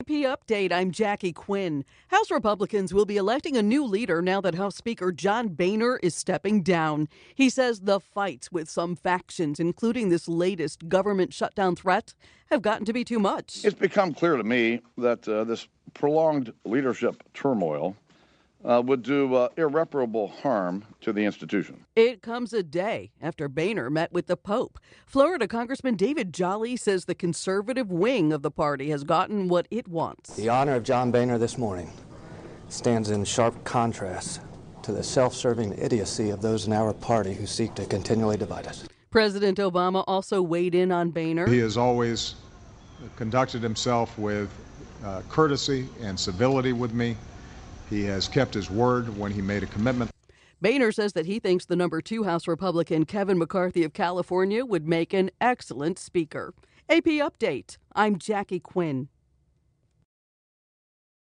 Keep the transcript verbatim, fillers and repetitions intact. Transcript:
A P Update, I'm Jackie Quinn. House Republicans will be electing a new leader now that House Speaker John Boehner is stepping down. He says the fights with some factions, including this latest government shutdown threat, have gotten to be too much. It's become clear to me that uh, this prolonged leadership turmoil uh, would do uh, irreparable harm to the institution. It comes a day after Boehner met with the Pope. Florida Congressman David Jolly says the conservative wing of the party has gotten what it wants. The honor of John Boehner this morning stands in sharp contrast to the self-serving idiocy of those in our party who seek to continually divide us. President Obama also weighed in on Boehner. He has always conducted himself with uh, courtesy and civility with me. He has kept his word when he made a commitment. Boehner says that he thinks the number two House Republican Kevin McCarthy of California would make an excellent speaker. A P Update, I'm Jackie Quinn.